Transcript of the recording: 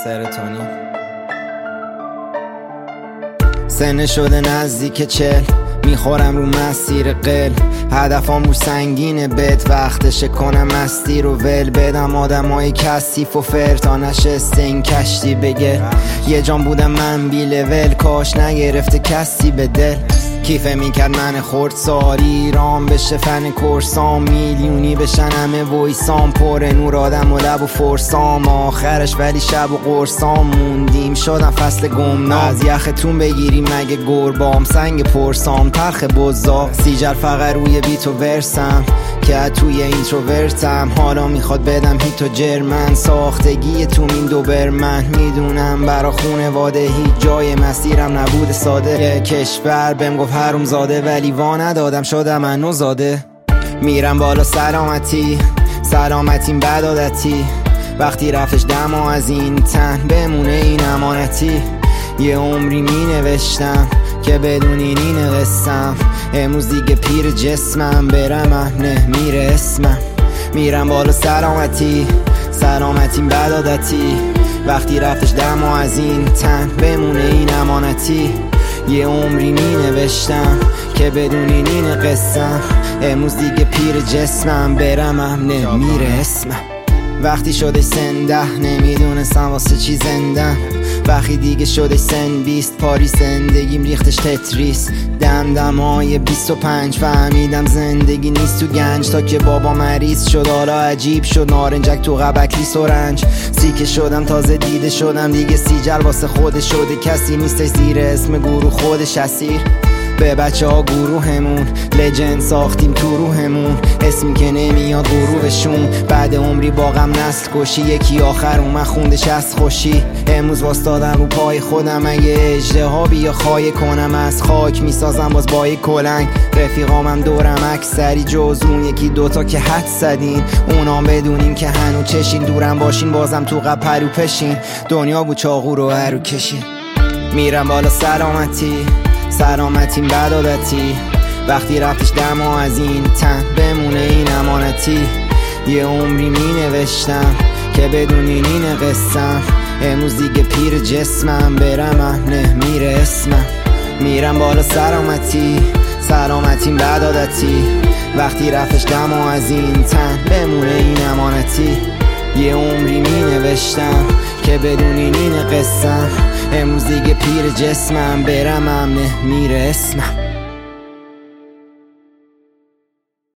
سرطانی. سن شده نزدیک 40، میخورم رو مسیر قل، هدفم رو سنگینه، بد وقتشه کنم مستی رو ول بدم آدمای کثیف و فر تا نشسته این کشتی بگه یه جان بودم من بی لول، کاش نگرفته کسی به دل. کیفه میکرد من خورد ساری رام بشه فن کرسام، میلیونی بشن همه ویسام، پر نور آدم و لب و فرسام آخرش، ولی شب و قرصام موندیم شدم فصل گمنام. از یختون بگیریم مگه گربام، سنگ پرسام تلخ بزاق، سیجر فقط روی بیت و ورسم که توی اینتروورتم، حالا میخواد بدم هیت و جرمن، ساختگی تو این دوبرمن، میدونم برا خونواده هیچ جای مسیرم نبوده ساده، یه کشور بهم گفت حروم زاده ولی وا ندادم شدم منو زاده. میرم بالا سلامتیم بد عادتی، وقتی رفتش دما از این تن بمونه این امانتی، یه عمری می نوشتم که بدون این قسم، امروز دیگه پیر جسمم برم نمیره اسمم. میرم بالا سلامتیم بد عادتی، وقتی رفتش دما از این تن بمونه این امانتی، یه عمری می نوشتم که بدون این قسم، امروز دیگه پیر جسمم برم نمیره اسمم. وقتی شده سن 10 نمیدونستم واسه چی زندم، وقتی دیگه شده سن 20 پاری زندگیم ریختش تتریس، دمدمای 25 فهمیدم زندگی نیست تو گنج، تا که بابا مریض شد حالا عجیب شد، نارنجک تو قبکلی سرنج، سیکه شدم تازه دیده شدم دیگه سیجل واسه خودش شده، کسی نیستش زیر اسم گروه خودش اسیر، به بچه ها گروهمون لجند ساختیم تو روحمون، اسمی که نمیاد غروبشون، بعد عمری باغم نسل کشی، یکی آخر اومد خوندش از خوشی، امروز واستادم رو پای خودم، اگه اژدها بیا خواهی کنم از خاک میسازم باز با یک کلنگ، رفیقامم دورم اکثری جز اون یکی دوتا که حد زدین، اونام بدونیم که هنو چشین، دورم باشین بازم تو قپلو پشین، دنیا بود چاقو رو هرو کشین. میرم بالا سلامتیم بد عادتی، وقتی رفتش دما از این تن بمونه این امانتی، یه عمری می نوشتم که بدون این قسم، امروز دیگه پیر جسمم برم نمیره اسمم. میرم بالا سلامتیم بد عادتی، وقتی رفتش دما از این تن بمونه این امانتی، یه عمری می نوشتم که بدون این قسم، امروز دیگه پیر جسمم برم نمیره اسمم.